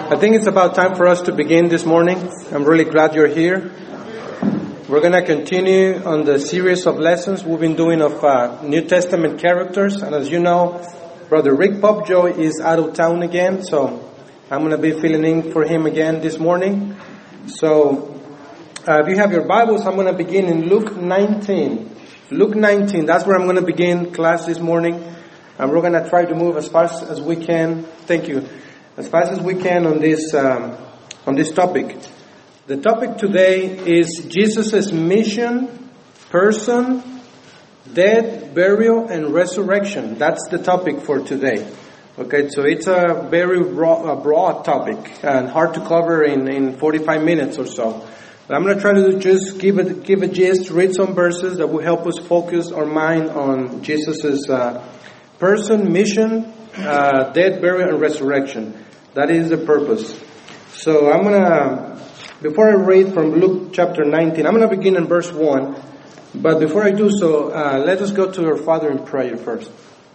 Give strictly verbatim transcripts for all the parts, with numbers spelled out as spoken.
I think it's about time for us to begin this morning. I'm really glad you're here. We're going to continue on the series of lessons we've been doing of uh, New Testament characters. And as you know, Brother Rick Popjoy is out of town again, so I'm going to be filling in for him again this morning. So uh, if you have your Bibles, I'm going to begin in Luke nineteen. Luke nineteen, that's where I'm going to begin class this morning. And we're going to try to move as fast as we can. Thank you. As fast as we can on this um, on this topic. The topic today is Jesus' mission, person, death, burial, and resurrection. That's the topic for today. Okay, so it's a very broad, a broad topic and hard to cover in, in forty-five minutes or so. But I'm going to try to just give a, give a gist, read some verses that will help us focus our mind on Jesus' uh, person, mission, uh, death, burial, and resurrection. That is the purpose. So I'm going to, before I read from Luke chapter nineteen, I'm going to begin in verse one. But before I do so, uh, let us go to our Father in prayer first.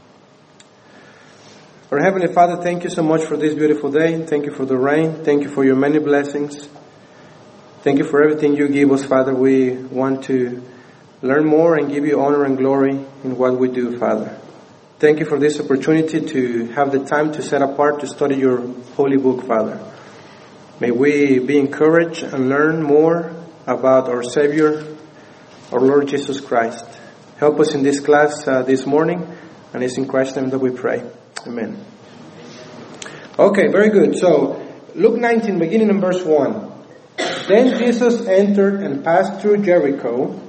Our Heavenly Father, thank you so much for this beautiful day. Thank you for the rain. Thank you for your many blessings. Thank you for everything you give us, Father. We want to learn more and give you honor and glory in what we do, Father. Thank you for this opportunity to have the time to set apart to study your holy book, Father. May we be encouraged and learn more about our Savior, our Lord Jesus Christ. Help us in this class uh, this morning, and it's in Christ's name that we pray. Amen. Okay, very good. So, Luke nineteen, beginning in verse one. Then Jesus entered and passed through Jericho.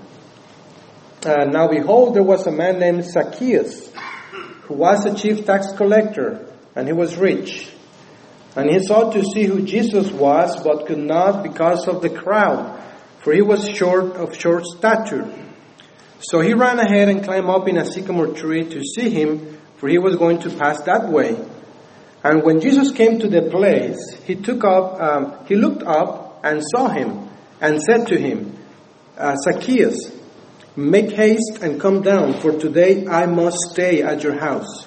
Uh, now behold, there was a man named Zacchaeus, who was a chief tax collector, and he was rich. And he sought to see who Jesus was, but could not because of the crowd, for he was short of short stature. So he ran ahead and climbed up in a sycamore tree to see him, for he was going to pass that way. And when Jesus came to the place, he took up, um, he looked up and saw him, and said to him, uh, Zacchaeus, make haste and come down, for today I must stay at your house.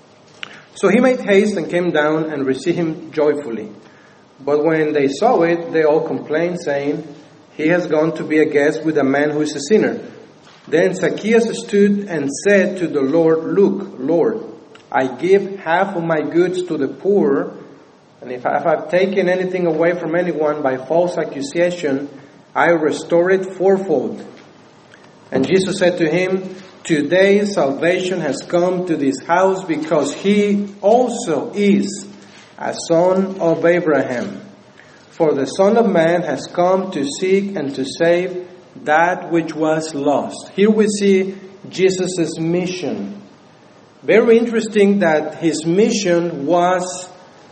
So he made haste and came down and received him joyfully. But when they saw it, they all complained, saying, he has gone to be a guest with a man who is a sinner. Then Zacchaeus stood and said to the Lord, look, Lord, I give half of my goods to the poor, and if I've taken anything away from anyone by false accusation, I restore it fourfold. And Jesus said to him, today salvation has come to this house, because he also is a son of Abraham. For the Son of Man has come to seek and to save that which was lost. Here we see Jesus' mission. Very interesting that his mission was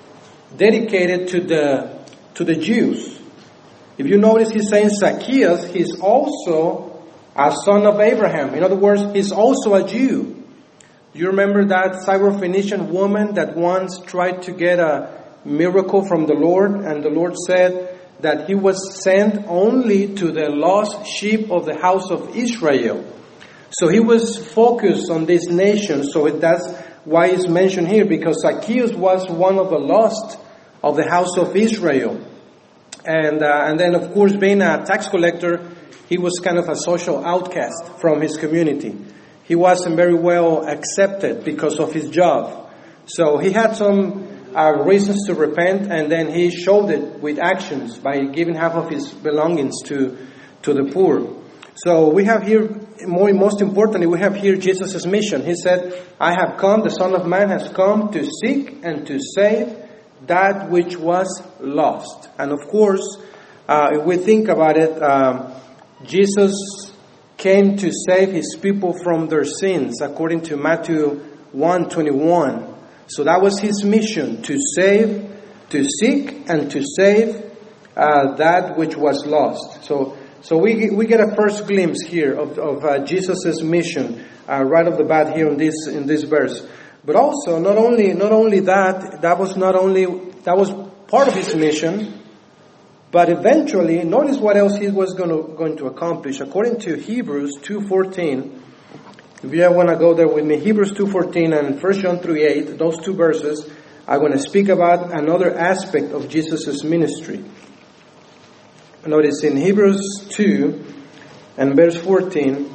dedicated to the to the Jews. If you notice, he's saying Zacchaeus, he's also a son of Abraham. In other words, he's also a Jew. You remember that Syrophoenician woman that once tried to get a miracle from the Lord, and the Lord said that he was sent only to the lost sheep of the house of Israel. So he was focused on this nation. So that's why it's mentioned here, because Zacchaeus was one of the lost of the house of Israel. And uh, and then, of course, being a tax collector, he was kind of a social outcast from his community. He wasn't very well accepted because of his job. So he had some uh, reasons to repent, and then he showed it with actions by giving half of his belongings to to the poor. So we have here, more, most importantly, we have here Jesus' mission. He said, I have come, the Son of Man has come to seek and to save that which was lost. And of course, uh, if we think about it, um, Jesus came to save his people from their sins, according to Matthew one twenty-one. So that was his mission, to save, to seek, and to save uh, that which was lost. So so we we get a first glimpse here of, of uh, Jesus' mission uh, right off the bat here in this in this verse. But also, not only not only that, that was not only that was part of his mission, but eventually, notice what else he was going to going to accomplish. According to Hebrews two fourteen, if you want to go there with me, Hebrews two fourteen and First John three eight, those two verses, I'm going to speak about another aspect of Jesus' ministry. Notice in Hebrews two and verse fourteen,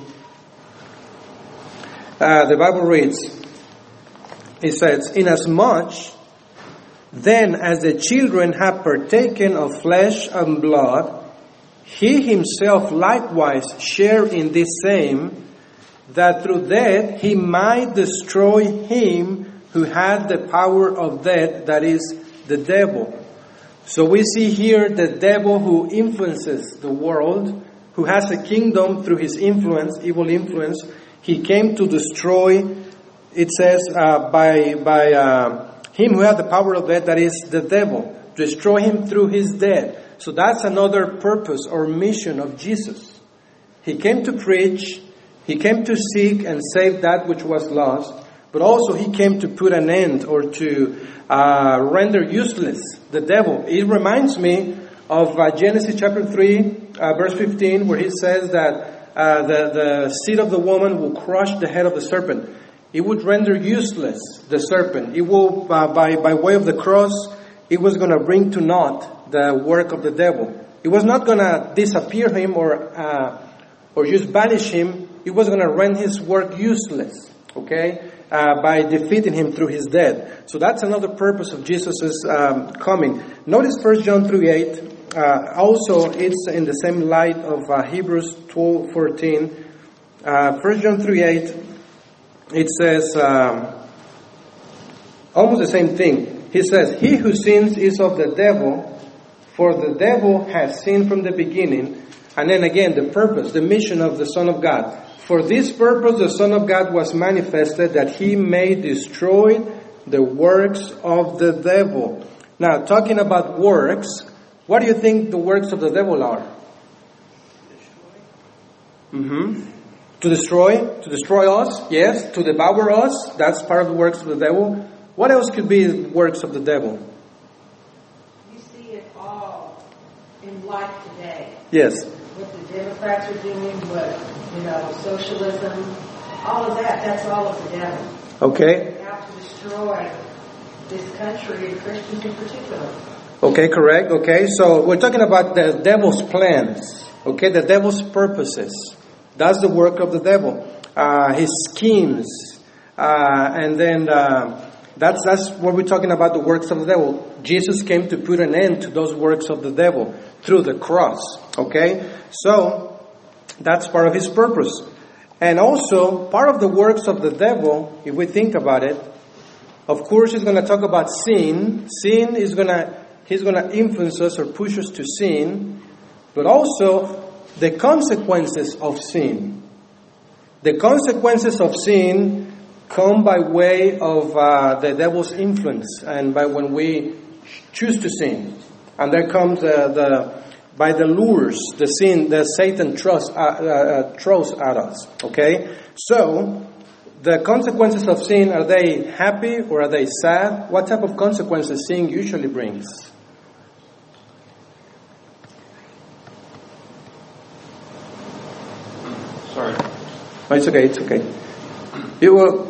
uh, the Bible reads, it says, "Inasmuch then as the children have partaken of flesh and blood, he himself likewise shared in this same, that through death he might destroy him who had the power of death, that is, the devil." So we see here the devil who influences the world, who has a kingdom through his influence, evil influence. He came to destroy, it says, uh, by by uh, him who had the power of death, that is, the devil. Destroy him through his death. So that's another purpose or mission of Jesus. He came to preach, he came to seek and save that which was lost, but also he came to put an end or to uh, render useless the devil. It reminds me of uh, Genesis chapter three, uh, verse fifteen, where he says that uh, the, the seed of the woman will crush the head of the serpent. It would render useless the serpent. It will, uh, by, by way of the cross, it was going to bring to naught the work of the devil. It was not going to disappear him or uh, or just banish him. It was going to render his work useless, okay, uh, by defeating him through his death. So that's another purpose of Jesus' um, coming. Notice First John three eight. Uh, also, it's in the same light of uh, Hebrews twelve fourteen. Uh, First John three eight. It says um, almost the same thing. He says, "He who sins is of the devil, for the devil has sinned from the beginning." And then again, the purpose, the mission of the Son of God. "For this purpose the Son of God was manifested, that he may destroy the works of the devil." Now, talking about works, what do you think the works of the devil are? Mm-hmm. To destroy, to destroy us, yes. To devour us, that's part of the works of the devil. What else could be the works of the devil? You see it all in life today. Yes. What the Democrats are doing, what, you know, socialism, all of that, that's all of the devil. Okay. They're out to destroy this country and Christians in particular. Okay, correct. Okay, so we're talking about the devil's plans. Okay, the devil's purposes. That's the work of the devil. Uh, his schemes. Uh, and then uh, that's that's what we're talking about, the works of the devil. Jesus came to put an end to those works of the devil through the cross. Okay? So, that's part of his purpose. And also, part of the works of the devil, if we think about it, of course he's going to talk about sin. Sin is going to, he's going to influence us or push us to sin. But also, the consequences of sin. The consequences of sin come by way of uh, the devil's influence and by when we choose to sin. And there comes uh, the by the lures, the sin that Satan throws, uh, uh, throws at us. Okay? So, the consequences of sin, are they happy or are they sad? What type of consequences sin usually brings? Sorry. Oh, it's okay, it's okay. It will,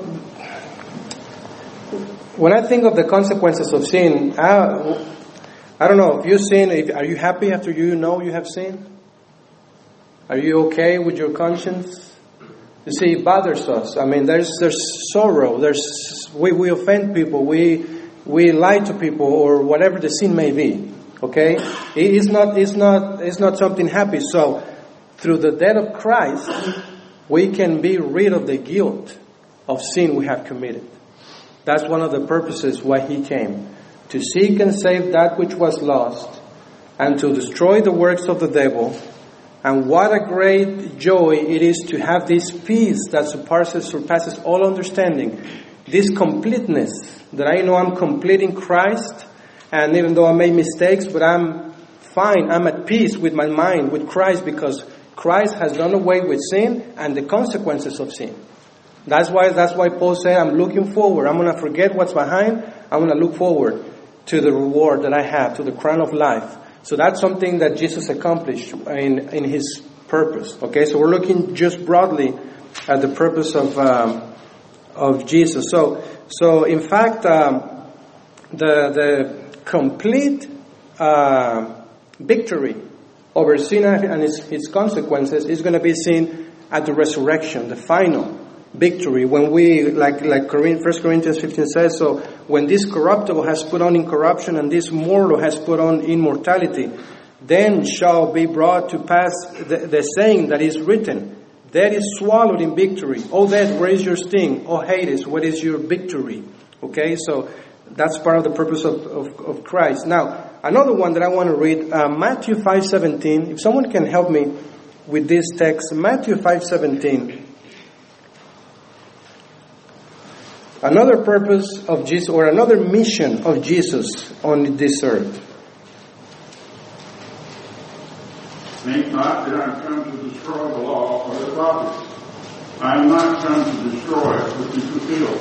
when I think of the consequences of sin, I, I don't know, if you sin, if, are you happy after you know you have sinned? Are you okay with your conscience? You see, it bothers us. I mean, there's there's sorrow. There's we, we offend people. We we lie to people, or whatever the sin may be. Okay, it is not it's not it's not something happy. So, through the death of Christ, we can be rid of the guilt of sin we have committed. That's one of the purposes why He came, to seek and save that which was lost, and to destroy the works of the devil. And what a great joy it is to have this peace that surpasses, surpasses all understanding. This completeness, that I know I'm complete in Christ, and even though I made mistakes, but I'm fine, I'm at peace with my mind, with Christ, because Christ has done away with sin and the consequences of sin. That's why, that's why Paul said, I'm looking forward. I'm going to forget what's behind. I'm going to look forward to the reward that I have, to the crown of life. So that's something that Jesus accomplished in, in His purpose. Okay, so we're looking just broadly at the purpose of um, of Jesus. So, so in fact, um, the, the complete uh, victory over sin and its, its consequences is going to be seen at the resurrection, the final victory. When we, like like First Corinthians fifteen says, so when this corruptible has put on incorruption and this mortal has put on immortality, then shall be brought to pass the, the saying that is written, death is swallowed in victory. O death, where is your sting? O Hades, what is your victory? Okay, so that's part of the purpose of, of, of Christ. Now, another one that I want to read, uh, Matthew five seventeen. If someone can help me with this text, Matthew five seventeen. Another purpose of Jesus, or another mission of Jesus on this earth. Think not that I am come to destroy the law or the prophets. I am not come to destroy, but to fulfill.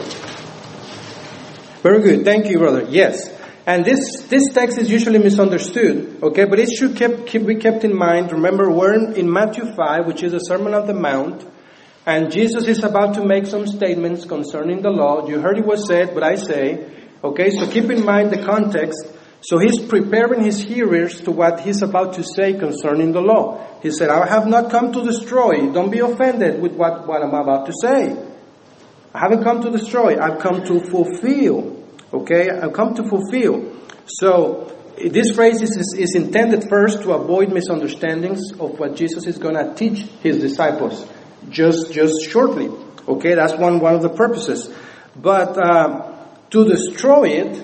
Very good. Thank you, brother. Yes. And this, this text is usually misunderstood, okay? But it should keep, keep, be kept in mind. Remember, we're in, in Matthew five, which is the Sermon on the Mount. And Jesus is about to make some statements concerning the law. You heard it was said, but I say. Okay, so keep in mind the context. So he's preparing his hearers to what he's about to say concerning the law. He said, I have not come to destroy. Don't be offended with what, what I'm about to say. I haven't come to destroy. I've come to fulfill. Okay, I've come to fulfill. So this phrase is, is, is intended first to avoid misunderstandings of what Jesus is going to teach his disciples. Just, just shortly. Okay, that's one, one of the purposes. But uh, to destroy it,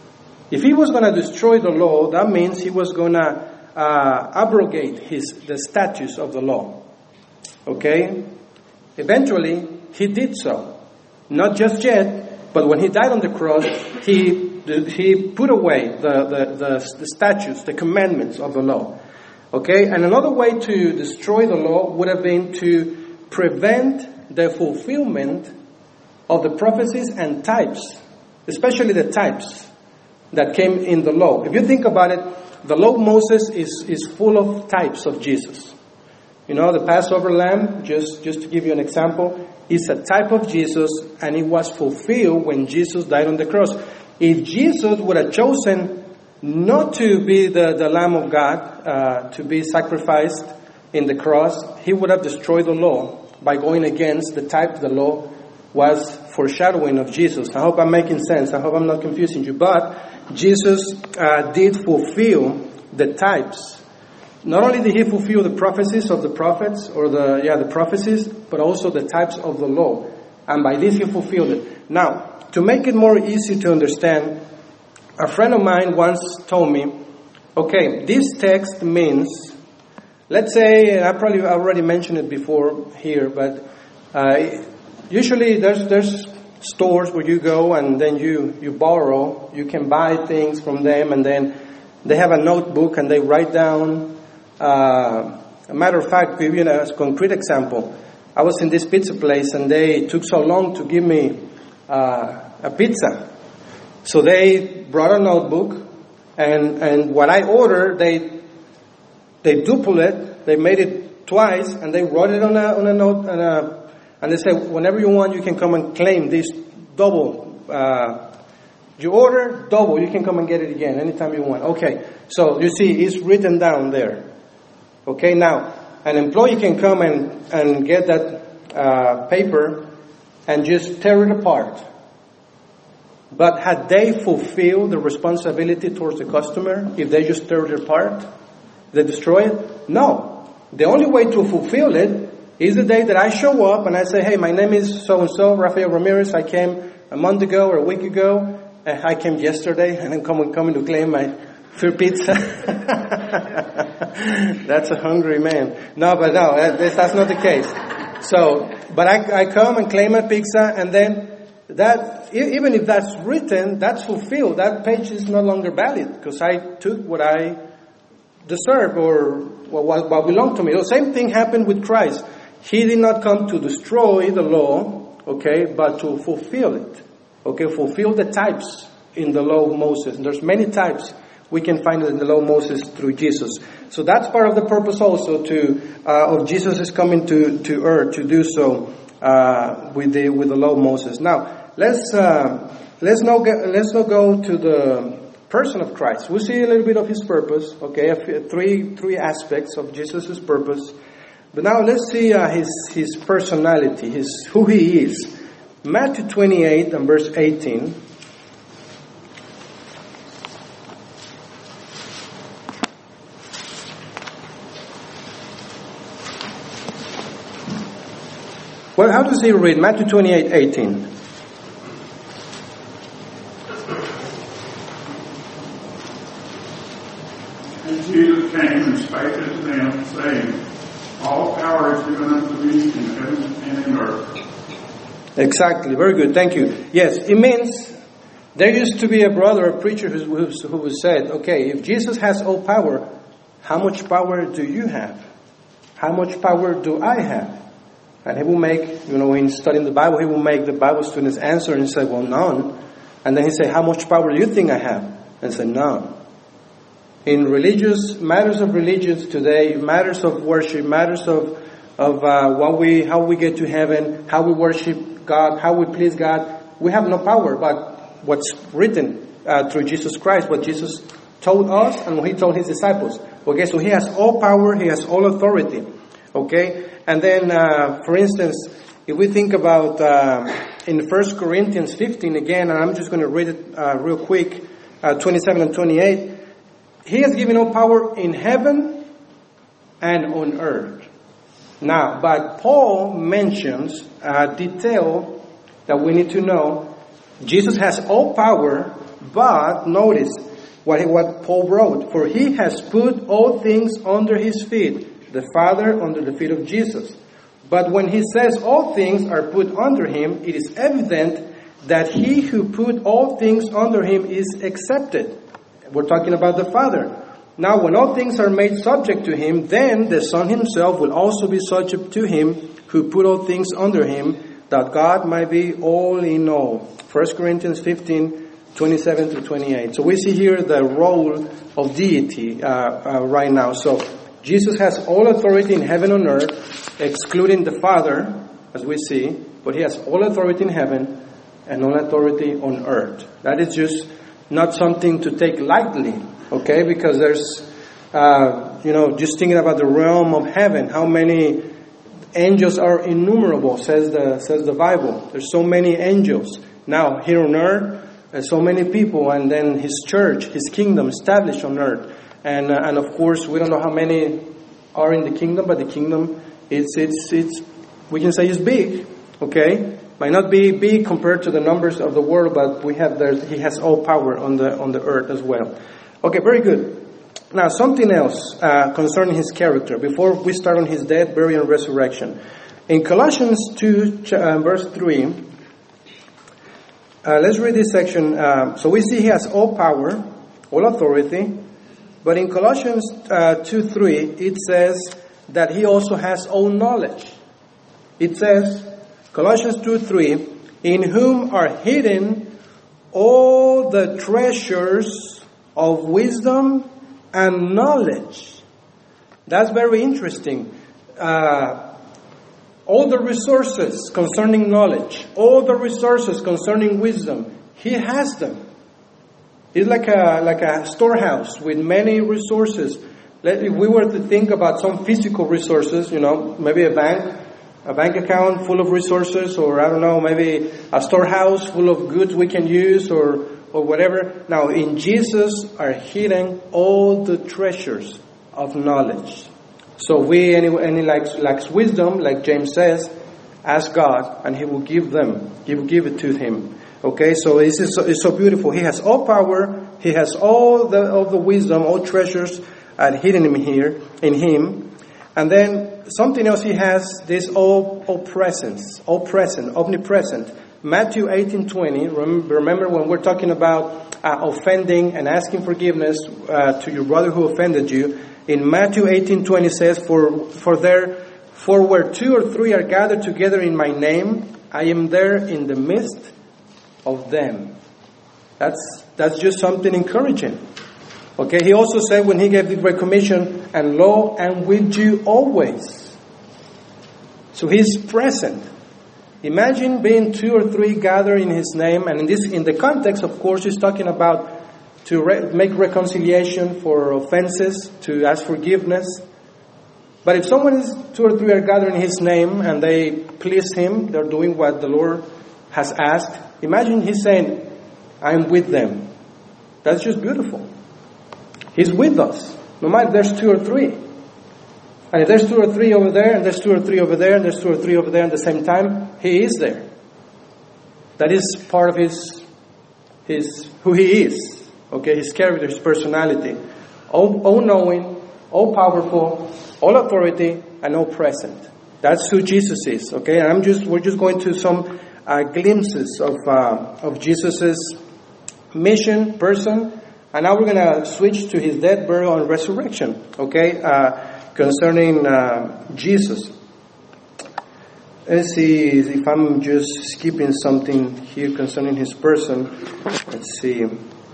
if he was going to destroy the law, that means he was going to uh, abrogate his the statutes of the law. Okay? Eventually, he did so. Not just yet, but when he died on the cross, he he put away the, the, the, the statutes, the commandments of the law. Okay? And another way to destroy the law would have been to prevent the fulfillment of the prophecies and types, especially the types that came in the law. If you think about it, the law of Moses is, is full of types of Jesus. You know, the Passover lamb, just, just to give you an example, is a type of Jesus, and it was fulfilled when Jesus died on the cross. If Jesus would have chosen not to be the, the Lamb of God, uh, to be sacrificed in the cross, he would have destroyed the law by going against the type the law was foreshadowing of Jesus. I hope I'm making sense. I hope I'm not confusing you. But Jesus uh, did fulfill the types. Not only did he fulfill the prophecies of the prophets, or the yeah the prophecies, but also the types of the law. And by this he fulfilled it. Now, to make it more easy to understand, a friend of mine once told me, okay, this text means, let's say, I probably already mentioned it before here, but uh, usually there's there's stores where you go and then you, you borrow. You can buy things from them, and then they have a notebook and they write down. Uh, a matter of fact, to give you a concrete example, I was in this pizza place and they took so long to give me uh, a pizza. So they brought a notebook, and, and what I ordered, they they duplicate, they made it twice, and they wrote it on a on a note, and a, and they said, whenever you want, you can come and claim this double. Uh, you order double, you can come and get it again anytime you want. Okay, so you see, it's written down there. Okay, now an employee can come and and get that uh, paper and just tear it apart. But had they fulfilled the responsibility towards the customer if they just tear it apart? They destroy it? No. The only way to fulfill it is the day that I show up and I say, hey, my name is so-and-so, Rafael Ramirez. I came a month ago or a week ago. And I came yesterday, and I'm coming, coming to claim my free pizza. That's a hungry man. No, but no, that, that's not the case. So, but I, I come and claim my pizza, and then that, even if that's written, that's fulfilled. That page is no longer valid because I took what I deserve or what, what belonged to me. The same thing happened with Christ. He did not come to destroy the law, okay, but to fulfill it. Okay, fulfill the types in the law of Moses. And there's many types we can find it in the law of Moses through Jesus. So that's part of the purpose also to uh, of Jesus is coming to, to earth to do so uh, with the with the law of Moses. Now let's uh, let's now get, let's now go to the person of Christ. We'll see a little bit of his purpose. Okay, a few, three three aspects of Jesus' purpose. But now let's see uh, his his personality, his who he is. Matthew twenty-eight and verse eighteen. Well, how does he read? Matthew twenty-eight, eighteen. And Jesus came and spake unto them, saying, All power is given unto me in heaven and in earth. Exactly. Very good. Thank you. Yes, it means there used to be a brother, a preacher who, who, who said, okay, if Jesus has all power, how much power do you have? How much power do I have? And he will make, you know, in studying the Bible, he will make the Bible students answer and say, well, none. And then he say, how much power do you think I have? And say, none. In religious, matters of religions today, matters of worship, matters of, of uh, what we, how we get to heaven, how we worship God, how we please God, we have no power. But what's written uh, through Jesus Christ, what Jesus told us and what he told his disciples. Okay, so he has all power, he has all authority. Okay? And then, uh, for instance, if we think about uh, in First Corinthians fifteen again, and I'm just going to read it uh, real quick, uh, twenty-seven and twenty-eight. He has given all power in heaven and on earth. Now, but Paul mentions a detail that we need to know. Jesus has all power, but notice what, he, what Paul wrote. For he has put all things under his feet. The Father under the feet of Jesus. But when he says all things are put under him, it is evident that he who put all things under him is accepted. We're talking about the Father. Now, when all things are made subject to him, then the Son himself will also be subject to him who put all things under him, that God might be all in all. First Corinthians fifteen, twenty-seven to twenty-eight. So we see here the role of deity uh, uh, right now. So Jesus has all authority in heaven and earth, excluding the Father, as we see, but he has all authority in heaven and all authority on earth. That is just not something to take lightly, okay? Because there's, uh, you know, just thinking about the realm of heaven, how many angels are innumerable, says the says the Bible. There's so many angels. Now, here on earth, there's so many people, and then his church, his kingdom established on earth. And uh, and of course, we don't know how many are in the kingdom, but the kingdom, it's it's it's we can say it's big, okay? Might not be big compared to the numbers of the world, but we have there. He has all power on the on the earth as well. Okay, very good. Now, something else uh, concerning his character before we start on his death, burial, and resurrection. In Colossians two, uh, verse three, uh, let's read this section. Uh, so we see he has all power, all authority. But in Colossians uh, two three, it says that he also has all knowledge. It says, Colossians two three, in whom are hidden all the treasures of wisdom and knowledge. That's very interesting. Uh, all the resources concerning knowledge, all the resources concerning wisdom, he has them. It's like a like a storehouse with many resources. Let, if we were to think about some physical resources, you know, maybe a bank, a bank account full of resources, or I don't know, maybe a storehouse full of goods we can use, or or whatever. Now, in Jesus are hidden all the treasures of knowledge. So we, any, any lacks, lacks wisdom, like James says, ask God, and He will give them. He will give it to him. Okay, so this is so, it's so beautiful. He has all power. He has all the all the wisdom, all treasures are hidden in here in Him. And then something else He has, this all all presence, all present, omnipresent. Matthew eighteen twenty. Remember when we're talking about uh, offending and asking forgiveness uh, to your brother who offended you. In Matthew eighteen twenty says, "For for there, for where two or three are gathered together in my name, I am there in the midst of them." That's that's just something encouraging. Okay. He also said when He gave the Great Commission, "And lo, I'm with you always." So He's present. Imagine being two or three gathered in His name, and in this, in the context, of course, He's talking about to re- make reconciliation for offenses, to ask forgiveness. But if someone is, two or three are gathered in His name and they please Him, they're doing what the Lord has asked. Imagine He's saying, I'm with them. That's just beautiful. He's with us. No matter if there's two or three. And if there's two or three over there, and there's two or three over there, and there's two or three over there at the same time, He is there. That is part of His, His who He is. Okay, His character, His personality. All, all knowing, all powerful, all authority, and all present. That's who Jesus is. Okay, and I'm just we're just going to some uh, glimpses of uh, of Jesus's mission, person, and now we're going to switch to His death, burial, and resurrection. Okay, uh, concerning uh, Jesus. Let's see if I'm just skipping something here concerning His person. Let's see.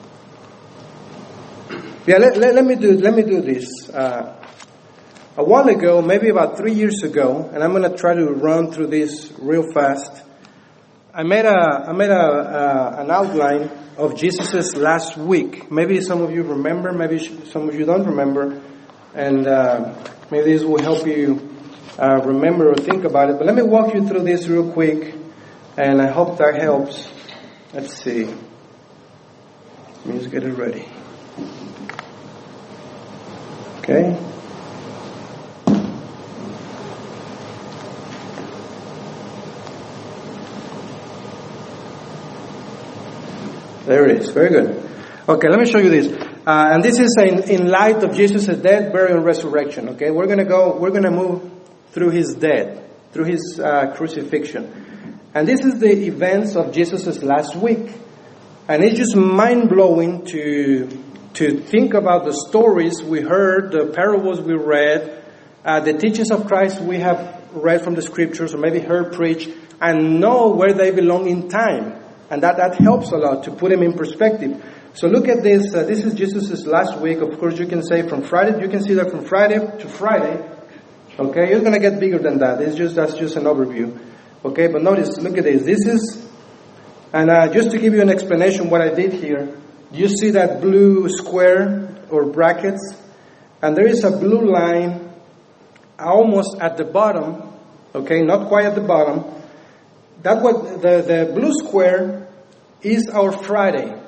Yeah, let, let, let me do let me do this. Uh, a while ago, maybe about three years ago, and I'm going to try to run through this real fast. I made a I made a uh, an outline of Jesus's last week. Maybe some of you remember, maybe some of you don't remember, and uh, maybe this will help you uh, remember or think about it. But let me walk you through this real quick, and I hope that helps. Let's see. Let me just get it ready. Okay. There it is. Very good. Okay, let me show you this. Uh, and this is in, in light of Jesus' death, burial, and resurrection. Okay, we're gonna go. We're gonna move through His death, through His uh, crucifixion, and this is the events of Jesus' last week, and it's just mind blowing to. To think about the stories we heard, the parables we read, uh, the teachings of Christ we have read from the scriptures or maybe heard preached, and know where they belong in time. And that, that helps a lot to put them in perspective. So look at this. Uh, this is Jesus' last week. Of course, you can say from Friday. You can see that from Friday to Friday. Okay, it's going to get bigger than that. It's just that's just an overview. Okay, but notice, look at this. This is, and uh, just to give you an explanation what I did here. You see that blue square or brackets? And there is a blue line almost at the bottom. Okay, not quite at the bottom. That what the, the blue square is our Friday.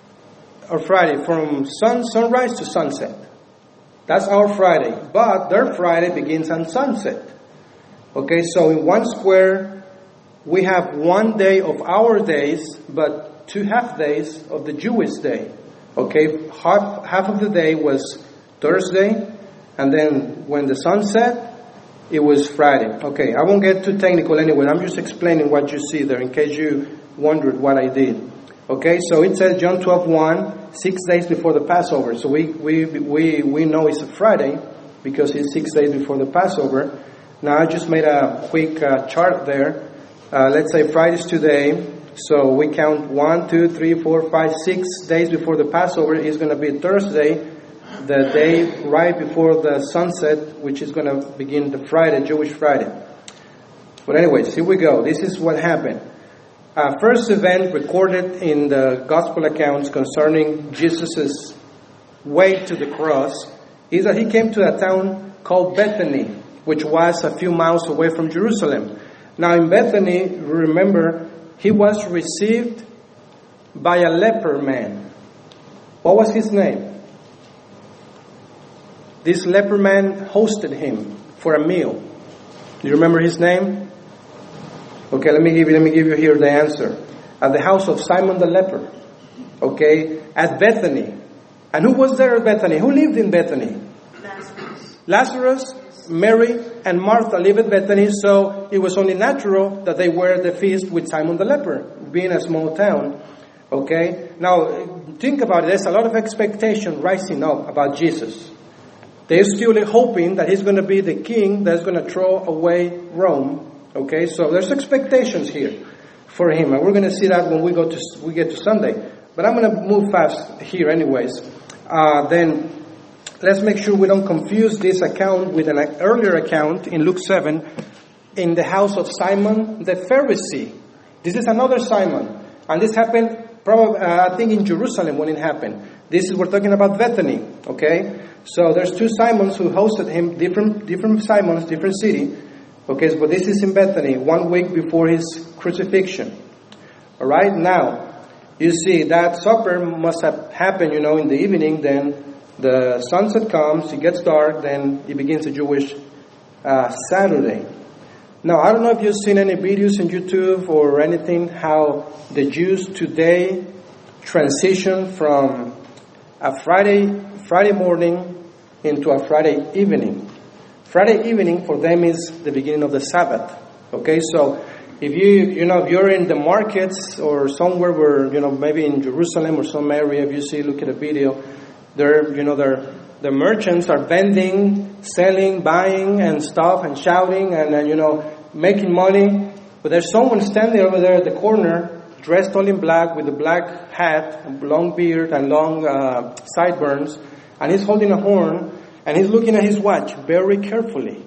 Our Friday from sun sunrise to sunset. That's our Friday. But their Friday begins on sunset. Okay, so in one square we have one day of our days, but two half days of the Jewish day. Okay, half, half of the day was Thursday, and then when the sun set, it was Friday. Okay, I won't get too technical anyway. I'm just explaining what you see there in case you wondered what I did. Okay, so it says John twelve one, six days before the Passover. So we we we we know it's a Friday because it's six days before the Passover. Now I just made a quick uh, chart there. Uh, let's say Friday's today. So we count one, two, three, four, five, six days before the Passover is going to be Thursday, the day right before the sunset, which is going to begin the Friday, Jewish Friday. But anyways, here we go. This is what happened. Uh, first event recorded in the gospel accounts concerning Jesus' way to the cross is that He came to a town called Bethany, which was a few miles away from Jerusalem. Now in Bethany, remember, He was received by a leper man. What was his name? This leper man hosted Him for a meal. Do you remember his name? Okay, let me give you, let me give you here the answer. At the house of Simon the leper. Okay, at Bethany. And who was there at Bethany? Who lived in Bethany? Lazarus. Lazarus, Mary, and Martha lived at Bethany, so it was only natural that they were at the feast with Simon the leper, being a small town. Okay? Now, think about it. There's a lot of expectation rising up about Jesus. They're still hoping that He's going to be the king that's going to throw away Rome. Okay? So there's expectations here for Him, and we're going to see that when we go to we get to Sunday. But I'm going to move fast here anyways. Uh, then... Let's make sure we don't confuse this account with an earlier account in Luke seven, in the house of Simon the Pharisee. This is another Simon. And this happened, probably, uh, I think, in Jerusalem when it happened. This is, we're talking about Bethany, okay? So there's two Simons who hosted him, different different Simons, different city. Okay, but this is in Bethany, one week before his crucifixion. All right, now, you see, that supper must have happened, you know, in the evening. Then the sunset comes, it gets dark, then it begins a Jewish uh, Saturday. Now, I don't know if you've seen any videos on YouTube or anything, how the Jews today transition from a Friday Friday morning into a Friday evening. Friday evening for them is the beginning of the Sabbath. Okay, so if you you know if you're in the markets or somewhere where you know maybe in Jerusalem or some area, if you see look at a video, there you know there the merchants are vending, selling, buying and stuff and shouting and, and you know making money. But there's someone standing over there at the corner, dressed all in black with a black hat, a long beard and long uh, sideburns, and he's holding a horn. And he's looking at his watch very carefully.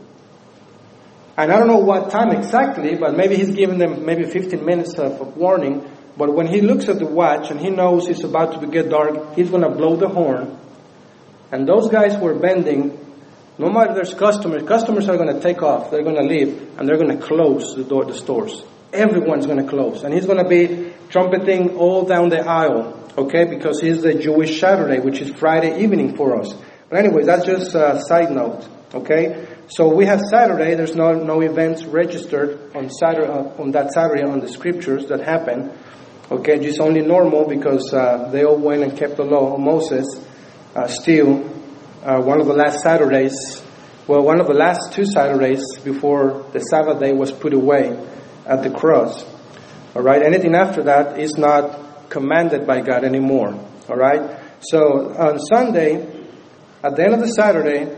And I don't know what time exactly, but maybe he's giving them maybe fifteen minutes of, of warning. But when he looks at the watch and he knows it's about to get dark, he's going to blow the horn. And those guys who are bending, no matter there's customers, customers are going to take off. They're going to leave and they're going to close the door, the stores. Everyone's going to close. And he's going to be trumpeting all down the aisle, okay, because it's the Jewish Saturday, which is Friday evening for us. But anyway, that's just a side note, okay? So we have Saturday. There's no no events registered on Saturday uh, on that Saturday on the scriptures that happen, okay? Just only normal because uh, they all went and kept the law of Moses. Uh, still, uh, one of the last Saturdays, well, one of the last two Saturdays before the Sabbath day was put away at the cross. All right. Anything after that is not commanded by God anymore. All right. So on Sunday. At the end of the Saturday,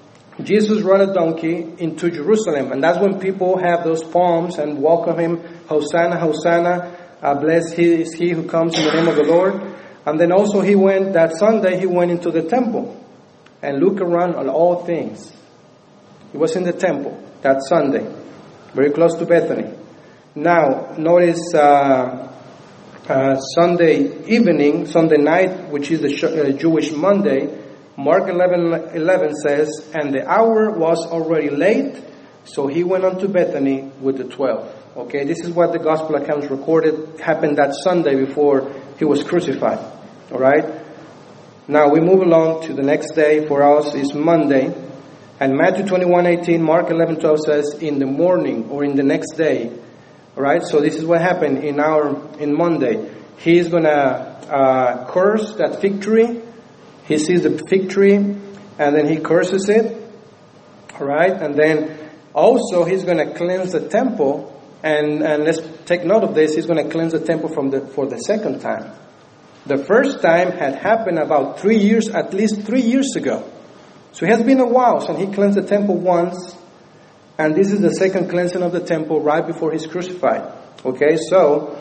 Jesus rode a donkey into Jerusalem. And that's when people have those palms and welcome him. Hosanna, Hosanna. Uh, blessed he is he who comes in the name of the Lord. And then also he went, that Sunday, he went into the temple and looked around on all things. He was in the temple that Sunday, very close to Bethany. Now, notice uh, uh, Sunday evening, Sunday night, which is the uh, Jewish Monday, Mark eleven eleven says, and the hour was already late, so he went on to Bethany with the twelve. Okay, this is what the gospel accounts recorded happened that Sunday before he was crucified. All right. Now we move along to the next day. For us is Monday, and Matthew twenty-one eighteen, Mark eleven twelve says, in the morning or in the next day. All right. So this is what happened in our in Monday. He is gonna uh, curse that fig tree. He sees the fig tree, and then he curses it, all right? And then also he's going to cleanse the temple, and, and let's take note of this. He's going to cleanse the temple from the for the second time. The first time had happened about three years, at least three years ago. So it has been a while since he cleansed the temple once, and this is the second cleansing of the temple right before he's crucified. Okay, so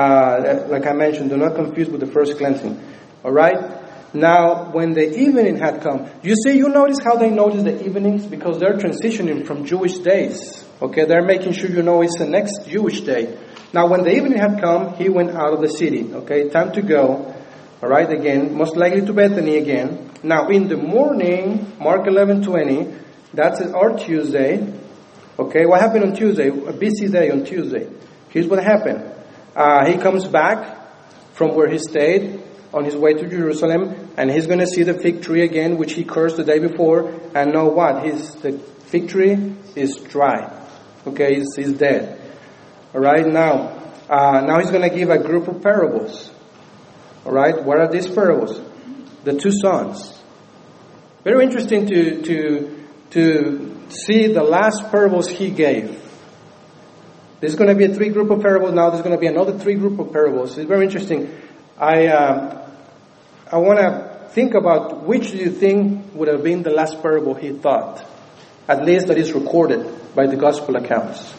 uh, like I mentioned, do not confuse with the first cleansing, all right? Now, when the evening had come, you see, you notice how they notice the evenings? Because they're transitioning from Jewish days. Okay, they're making sure you know it's the next Jewish day. Now, when the evening had come, he went out of the city. Okay, time to go. All right, again, most likely to Bethany again. Now, in the morning, Mark eleven twenty, that's our Tuesday. Okay, what happened on Tuesday? A busy day on Tuesday. Here's what happened. Uh, he comes back from where he stayed on his way to Jerusalem, and he's going to see the fig tree again, which he cursed the day before, and know what? His, the fig tree is dry. Okay, he's, he's dead. All right, now, uh, now he's going to give a group of parables. All right, what are these parables? The two sons. Very interesting to, to, to see the last parables he gave. There's going to be a three group of parables. Now there's going to be another three group of parables. It's very interesting. I uh, I want to think about which do you think would have been the last parable he thought, at least that is recorded by the gospel accounts.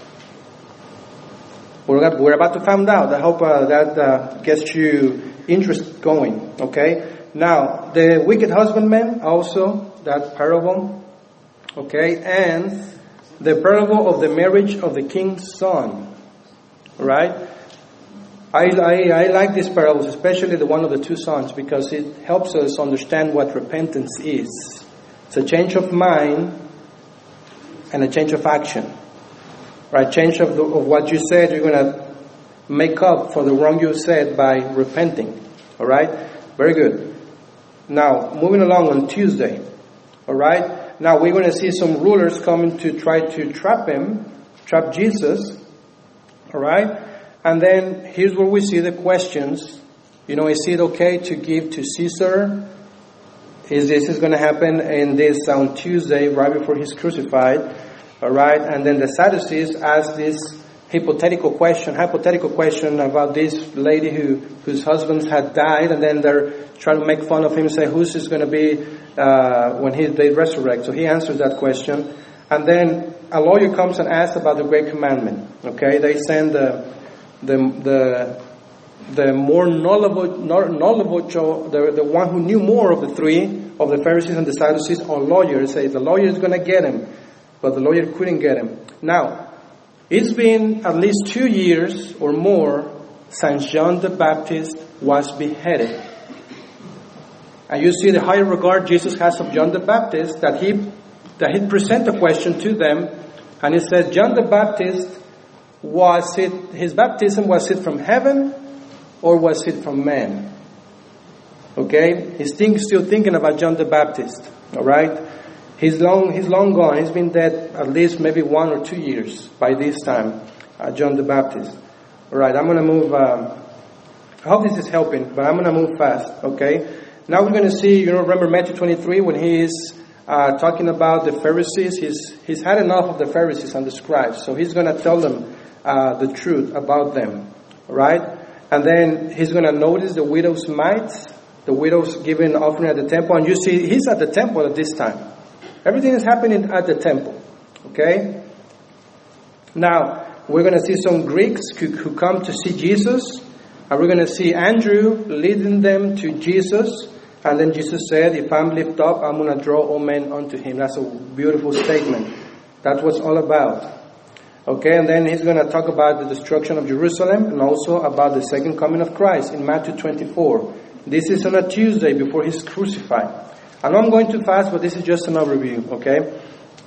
We're, we're about to find out. I hope uh, that uh, gets you interest going. Okay. Now the wicked husbandman also, that parable. Okay, and the parable of the marriage of the king's son. Right? I, I, I like these parables, especially the one of the two sons, because it helps us understand what repentance is. It's a change of mind and a change of action. Right? Change of, the, of what you said, you're going to make up for the wrong you said by repenting. Alright? Very good. Now, moving along on Tuesday. Alright? Now we're going to see some rulers coming to try to trap him, trap Jesus. Alright? And then here's where we see the questions. You know, is it okay to give to Caesar? Is this is going to happen in this on Tuesday, right before he's crucified? All right, and then the Sadducees ask this hypothetical question, hypothetical question about this lady who whose husbands had died, and then they're trying to make fun of him, and say who's is going to be uh, when he they resurrect. So he answers that question, and then a lawyer comes and asks about the Great Commandment. Okay, they send the the the the more knowledgeable, knowledgeable the the one who knew more of the three of the Pharisees and the Sadducees, or lawyers. Say the lawyer is going to get him, but the lawyer couldn't get him. Now, it's been at least two years or more since John the Baptist was beheaded. And you see the high regard Jesus has of John the Baptist, that he that he present a question to them, and he said, John the Baptist, was it his baptism, was it from heaven or was it from man? Okay, he's think, still thinking about John the Baptist. All right, he's long he's long gone. He's been dead at least maybe one or two years by this time. Uh, John the Baptist. All right, I'm going to move. Um, I hope this is helping, but I'm going to move fast. Okay. Now we're going to see, you know, remember Matthew twenty-three when he is uh, talking about the Pharisees. He's he's had enough of the Pharisees and the scribes, so he's going to tell them uh, the truth about them, right? And then he's going to notice the widow's mites, the widows giving offering at the temple, and you see he's at the temple at this time. Everything is happening at the temple, okay? Now we're going to see some Greeks who, who come to see Jesus, and we're going to see Andrew leading them to Jesus. And then Jesus said, if I'm lifted up, I'm going to draw all men unto him. That's a beautiful statement. That's what it's all about. Okay, and then he's going to talk about the destruction of Jerusalem and also about the second coming of Christ in Matthew twenty-four. This is on a Tuesday before he's crucified. I know I'm going too fast, but this is just an overview, okay?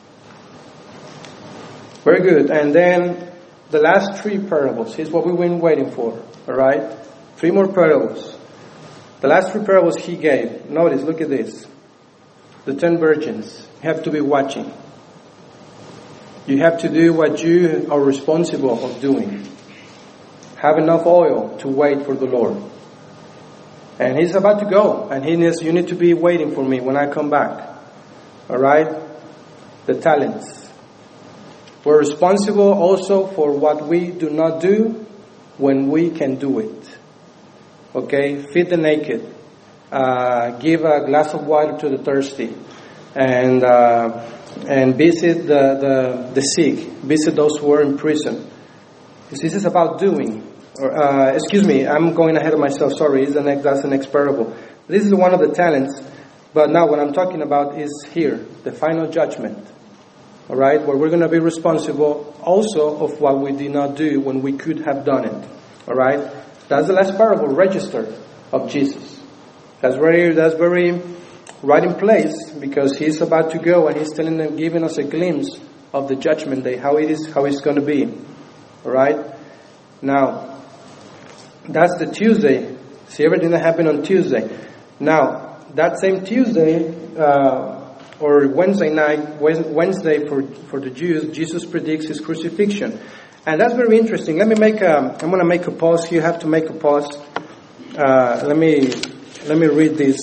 Very good. And then the last three parables. Here's what we've been waiting for, all right? Three more parables. The last three parables he gave. Notice, look at this. The ten virgins. You have to be watching. You have to do what you are responsible of doing. Have enough oil to wait for the Lord. And he's about to go. And he needs, you need to be waiting for me when I come back. Alright? The talents. We're responsible also for what we do not do when we can do it. Okay, feed the naked, uh, give a glass of water to the thirsty, and uh, and visit the, the the sick, visit those who are in prison. This is about doing. Or, uh, excuse me, I'm going ahead of myself. Sorry, is the next that's the next parable. This is one of the talents, but now what I'm talking about is here, the final judgment. All right, where we're going to be responsible also of what we did not do when we could have done it. All right. That's the last parable registered of Jesus. That's very, that's very right in place, because he's about to go and he's telling them, giving us a glimpse of the judgment day, how it is, how it's going to be. All right. Now, that's the Tuesday. See everything that happened on Tuesday. Now, that same Tuesday uh, or Wednesday night, Wednesday for for the Jews, Jesus predicts his crucifixion. And that's very interesting. Let me make a, I'm going to make a pause here. You have to make a pause. Uh, let me, let me read this.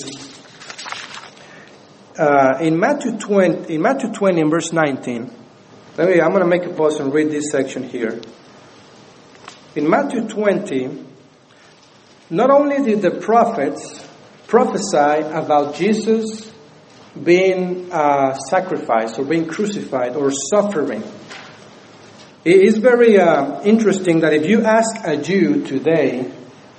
Uh, in Matthew twenty, in Matthew twenty in verse nineteen, let me, I'm going to make a pause and read this section here. In Matthew twenty, not only did the prophets prophesy about Jesus being uh, sacrificed or being crucified or suffering, it is very uh, interesting that if you ask a Jew today,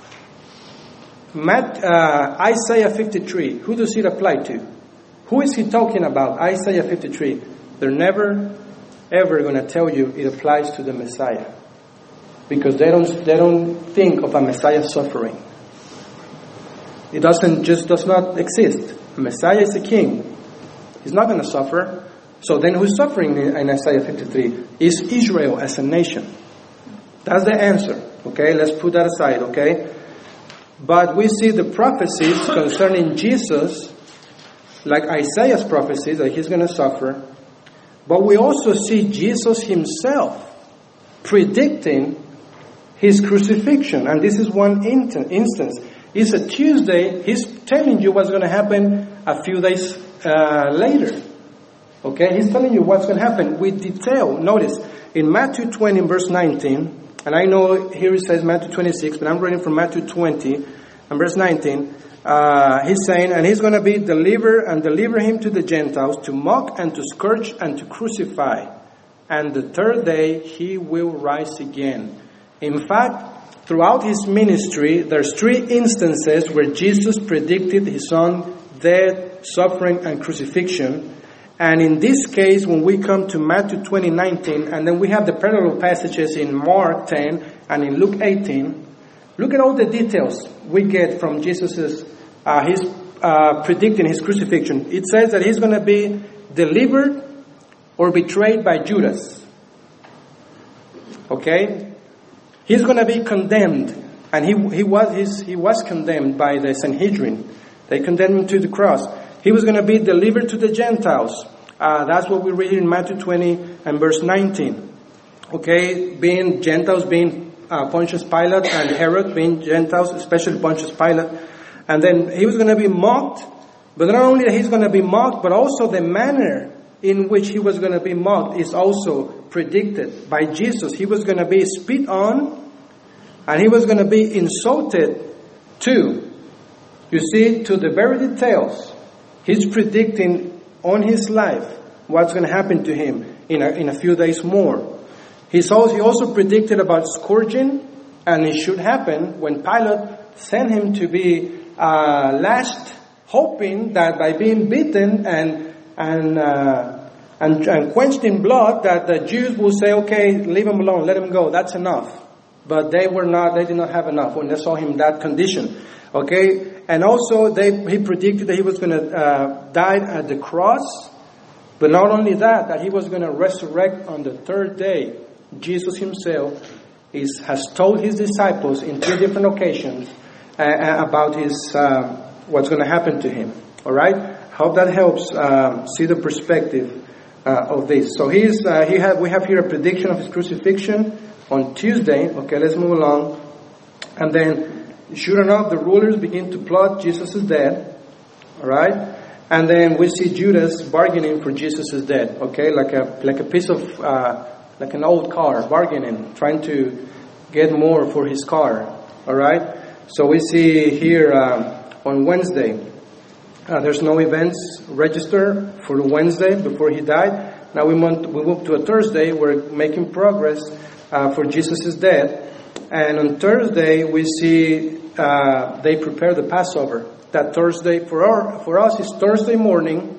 Matt, uh, Isaiah fifty-three, who does it apply to? Who is he talking about? Isaiah fifty-three. They're never ever going to tell you it applies to the Messiah. Because they don't, they don't think of a Messiah suffering. It doesn't, just does not exist. A Messiah is a king. He's not going to suffer. So then who's suffering in Isaiah fifty-three? Is Israel as a nation. That's the answer. Okay, let's put that aside, okay? But we see the prophecies concerning Jesus, like Isaiah's prophecies, that he's going to suffer. But we also see Jesus himself predicting his crucifixion. And this is one instance. It's a Tuesday. He's telling you what's going to happen a few days uh, later. Okay, he's telling you what's going to happen with detail. Notice, in Matthew twenty, verse nineteen, and I know here it says Matthew twenty-six, but I'm reading from Matthew twenty, and verse nineteen. Uh, he's saying, and he's going to be delivered and deliver him to the Gentiles to mock and to scourge and to crucify. And the third day he will rise again. In fact, throughout his ministry, there's three instances where Jesus predicted his own death, suffering, and crucifixion. And in this case, when we come to Matthew twenty, nineteen, and then we have the parallel passages in Mark ten and in Luke eighteen, look at all the details we get from Jesus's, uh, his uh, predicting his crucifixion. It says that he's going to be delivered or betrayed by Judas. Okay, he's going to be condemned, and he he was his, he was condemned by the Sanhedrin. They condemned him to the cross. He was going to be delivered to the Gentiles. Uh, that's what we read in Matthew twenty and verse nineteen. Okay, being Gentiles, being uh, Pontius Pilate and Herod, being Gentiles, especially Pontius Pilate. And then he was going to be mocked. But not only that he's going to be mocked, but also the manner in which he was going to be mocked is also predicted by Jesus. He was going to be spit on, and he was going to be insulted too. You see, to the very details. He's predicting on his life what's going to happen to him in a, in a few days more. He's also, he also predicted about scourging, and it should happen when Pilate sent him to be uh, lashed, hoping that by being beaten and and, uh, and and quenched in blood, that the Jews will say, "Okay, leave him alone, let him go. That's enough." But they were not; they did not have enough when they saw him that condition. Okay, and also they he predicted that he was going to uh, die at the cross, but not only that, that he was going to resurrect on the third day. Jesus himself is has told his disciples in three different occasions uh, about his uh, what's going to happen to him. All right, hope that helps uh, see the perspective uh, of this. So he's uh, he have we have here a prediction of his crucifixion on Tuesday. Okay, let's move along, and then. Sure enough, the rulers begin to plot Jesus' death, all right? And then we see Judas bargaining for Jesus' death, okay? Like a like a piece of, uh, like an old car, bargaining, trying to get more for his car, all right? So we see here uh, on Wednesday, uh, there's no events registered for Wednesday before he died. Now we move, we move to a Thursday. We're making progress uh, for Jesus' death. And on Thursday, we see uh, they prepare the Passover. That Thursday, for our, for us, is Thursday morning.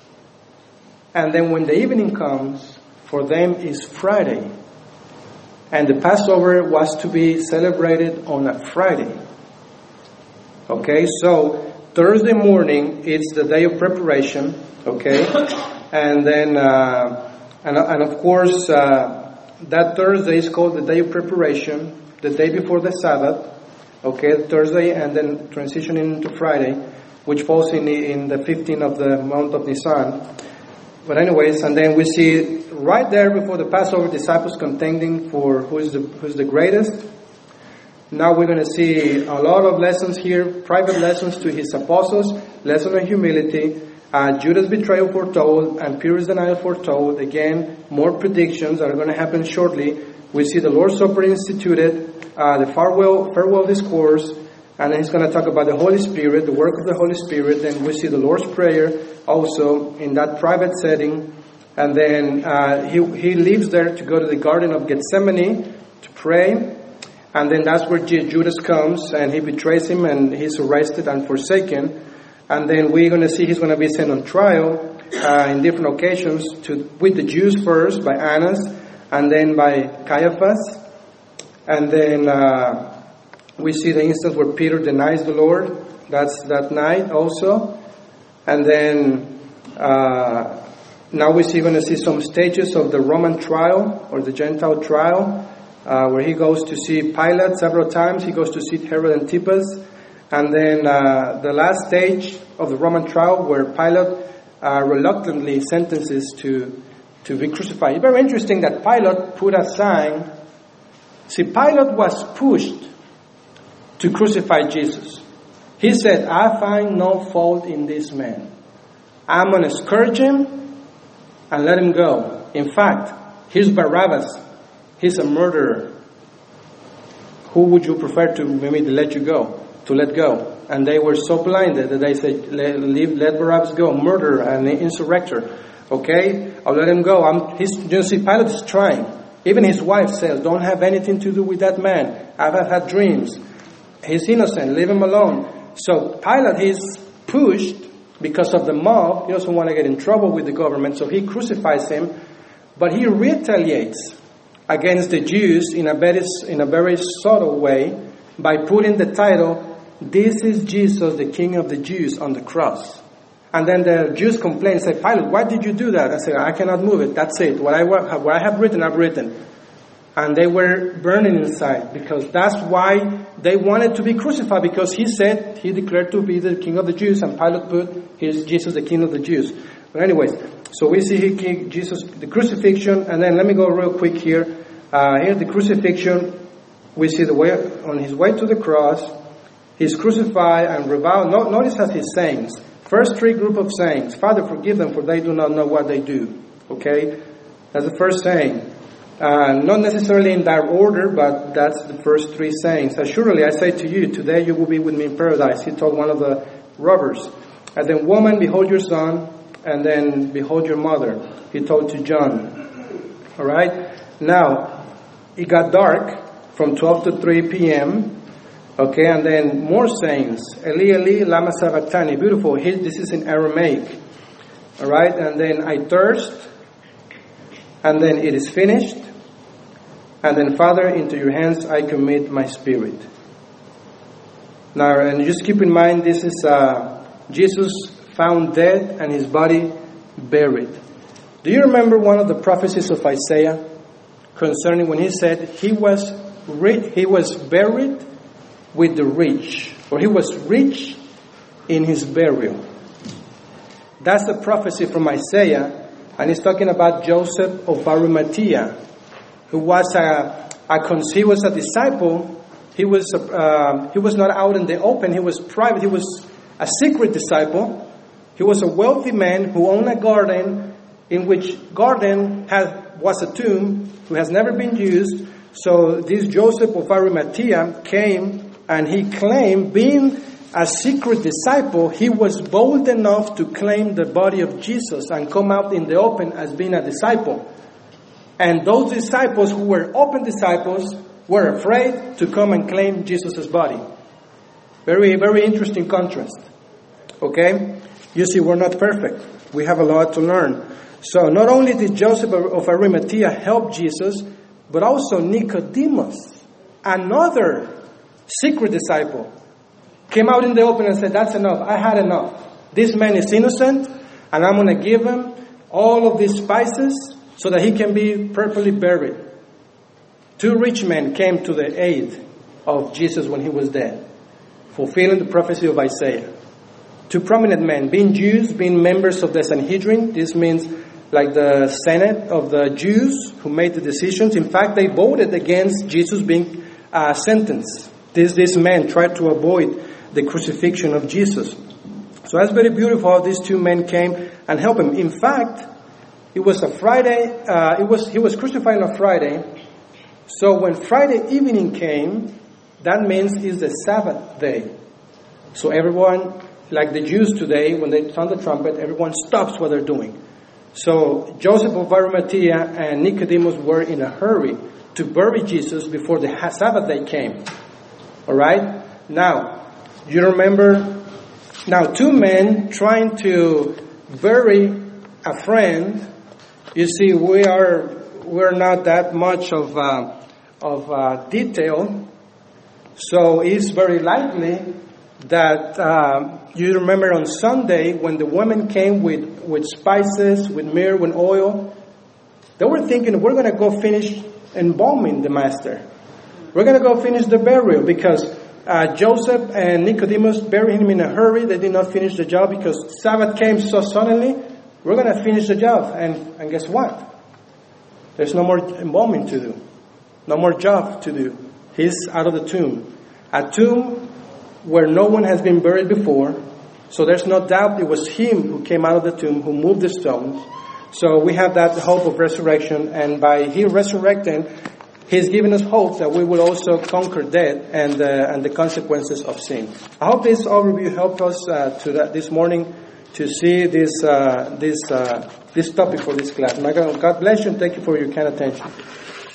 And then when the evening comes, for them is Friday. And the Passover was to be celebrated on a Friday. Okay, so Thursday morning, it's the day of preparation. Okay, and then, uh, and, and of course, uh, that Thursday is called the day of preparation. The day before the Sabbath, okay, Thursday, and then transitioning into Friday, which falls in the, in the fifteenth of the month of Nisan. But anyways, and then we see right there before the Passover, disciples contending for who is the who's the greatest. Now we're going to see a lot of lessons here, private lessons to his apostles, lesson on humility, uh, Judas' betrayal foretold, and Peter's denial foretold. Again, more predictions that are going to happen shortly. We see the Lord's Supper instituted, uh, the farewell, farewell discourse, and then he's going to talk about the Holy Spirit, the work of the Holy Spirit. Then we see the Lord's Prayer also in that private setting. And then uh, he, he leaves there to go to the Garden of Gethsemane to pray. And then that's where Judas comes and he betrays him and he's arrested and forsaken. And then we're going to see he's going to be sent on trial. uh, in different occasions to with the Jews first by Annas, and then by Caiaphas, and then uh, we see the instance where Peter denies the Lord. That's that night also, and then uh, now we're going to see some stages of the Roman trial or the Gentile trial, uh, where he goes to see Pilate several times. He goes to see Herod Antipas. And then uh, the last stage of the Roman trial where Pilate uh, reluctantly sentences to to be crucified. It's very interesting that Pilate put a sign. See, Pilate was pushed to crucify Jesus. He said, I find no fault in this man. I'm going to scourge him and let him go. In fact, here's Barabbas. He's a murderer. Who would you prefer to maybe to let you go? To let go. And they were so blinded that they said, let, leave, let Barabbas go, murderer and insurrector. Okay, I'll let him go. I'm, he's, you see, Pilate is trying. Even his wife says, don't have anything to do with that man. I've had dreams. He's innocent. Leave him alone. So Pilate, he's pushed because of the mob. He doesn't want to get in trouble with the government, so he crucifies him. But he retaliates against the Jews in a very, in a very subtle way by putting the title, this is Jesus, the King of the Jews, on the cross. And then the Jews complain and say, Pilate, why did you do that? I say, I cannot move it. That's it. What I, what I have written, I've written. And they were burning inside because that's why they wanted to be crucified, because he said, he declared to be the King of the Jews, and Pilate put his Jesus, the King of the Jews. But anyways, so we see he, Jesus, the crucifixion, and then let me go real quick here. Uh, here the crucifixion, we see the way, on his way to the cross, he's crucified and reviled. No, notice as his sayings. First three group of sayings. Father, forgive them, for they do not know what they do. Okay? That's the first saying. Uh, not necessarily in that order, but that's the first three sayings. Assuredly, I say to you, today you will be with me in paradise. He told one of the robbers. And then, woman, behold your son, and then behold your mother. He told to John. All right? Now, it got dark from twelve to three p.m., okay, and then more sayings. Eli, Eli, lama sabachthani. Beautiful. Here, this is in Aramaic. All right, and then I thirst. And then it is finished. And then, Father, into your hands I commit my spirit. Now, and just keep in mind, this is uh, Jesus found dead and his body buried. Do you remember one of the prophecies of Isaiah concerning when he said he was ri- he was buried with the rich, or he was rich in his burial? That's the prophecy from Isaiah. And he's talking about Joseph of Arimathea, who was a, a he was a disciple. He was uh, he was not out in the open. He was private. He was a secret disciple. He was a wealthy man who owned a garden, in which garden had was a tomb who has never been used. So this Joseph of Arimathea came and he claimed, being a secret disciple, he was bold enough to claim the body of Jesus and come out in the open as being a disciple. And those disciples who were open disciples were afraid to come and claim Jesus' body. Very, very interesting contrast. Okay? You see, we're not perfect. We have a lot to learn. So not only did Joseph of Arimathea help Jesus, but also Nicodemus, another secret disciple, came out in the open and said, that's enough. I had enough. This man is innocent, and I'm going to give him all of these spices so that he can be perfectly buried. Two rich men came to the aid of Jesus when he was dead, fulfilling the prophecy of Isaiah. Two prominent men, being Jews, being members of the Sanhedrin. This means like the Senate of the Jews who made the decisions. In fact, they voted against Jesus being uh, sentenced. This, this man tried to avoid the crucifixion of Jesus. So that's very beautiful how these two men came and helped him. In fact, it was a Friday, uh, it was he was crucified on a Friday. So when Friday evening came, that means it's the Sabbath day. So everyone, like the Jews today, when they sound the trumpet, everyone stops what they're doing. So Joseph of Arimathea and Nicodemus were in a hurry to bury Jesus before the Sabbath day came. All right? Now, you remember, now two men trying to bury a friend, you see, we are we're not that much of uh, of uh, detail, so it's very likely that uh, you remember on Sunday when the women came with, with spices, with myrrh, with oil, they were thinking, we're going to go finish embalming the master. We're going to go finish the burial because uh, Joseph and Nicodemus buried him in a hurry. They did not finish the job because Sabbath came so suddenly. We're going to finish the job. And, and guess what? There's no more embalming to do. No more job to do. He's out of the tomb. A tomb where no one has been buried before. So there's no doubt it was him who came out of the tomb, who moved the stones. So we have that hope of resurrection. And by he resurrecting, he's given us hope that we will also conquer death and, uh, and the consequences of sin. I hope this overview helped us uh, to that this morning to see this, uh, this, uh, this topic for this class. My God, God bless you and thank you for your kind attention.